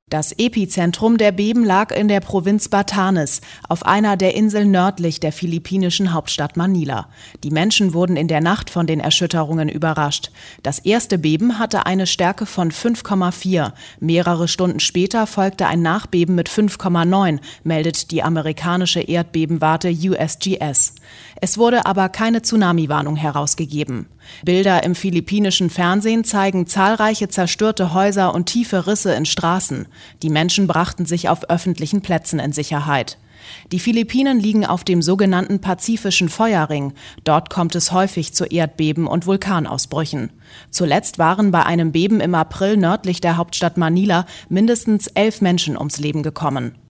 Das Epizentrum der Beben lag in der Provinz Batanes, auf einer der Inseln nördlich der philippinischen Hauptstadt Manila. Die Menschen wurden in der Nacht von den Erschütterungen überrascht. Das erste Beben hatte eine Stärke von 5,4. Mehrere Stunden später folgte ein Nachbeben mit 5,9, meldet die amerikanische Erdbebenwarte USGS. Es wurde aber keine Tsunami-Warnung herausgegeben. Bilder im philippinischen Fernsehen zeigen zahlreiche zerstörte Häuser und tiefe Risse in Straßen. Die Menschen brachten sich auf öffentlichen Plätzen in Sicherheit. Die Philippinen liegen auf dem sogenannten Pazifischen Feuerring. Dort kommt es häufig zu Erdbeben und Vulkanausbrüchen. Zuletzt waren bei einem Beben im April nördlich der Hauptstadt Manila mindestens 11 Menschen ums Leben gekommen.